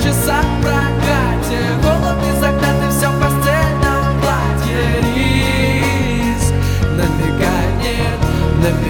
часах в прокате. Голодный, загнатый, все в постельном платье. Рис намекает, намекает.